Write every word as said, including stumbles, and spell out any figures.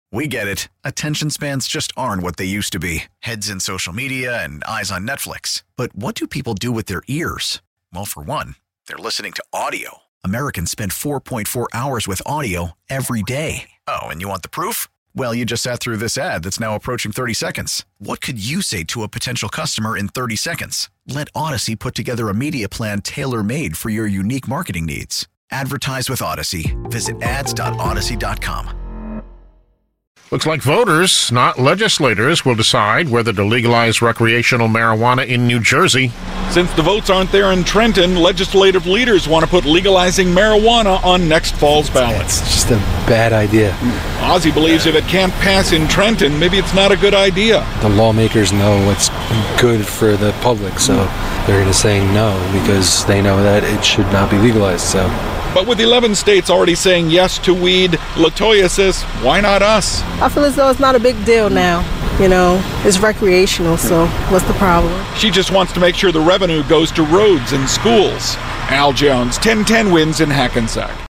We get it. Attention spans just aren't what they used to be. Heads in social media and eyes on Netflix. But what do people do with their ears? Well, for one, they're listening to audio. Americans spend four point four hours with audio every day. Oh, and you want the proof? Well, you just sat through this ad that's now approaching thirty seconds. What could you say to a potential customer in thirty seconds? Let Odyssey put together a media plan tailor-made for your unique marketing needs. Advertise with Odyssey. Visit ads dot odyssey dot com. Looks like voters, not legislators, will decide whether to legalize recreational marijuana in New Jersey. Since the votes aren't there in Trenton, legislative leaders want to put legalizing marijuana on next fall's ballot. It's just a bad idea. Ozzy believes if it can't pass in Trenton, maybe it's not a good idea. The lawmakers know what's good for the public, so they're going to say no because they know that it should not be legalized. So. But with eleven states already saying yes to weed, LaToya says, why not us? I feel as though it's not a big deal now. You know, it's recreational, so what's the problem? She just wants to make sure the revenue goes to roads and schools. Al Jones, ten ten wins in Hackensack.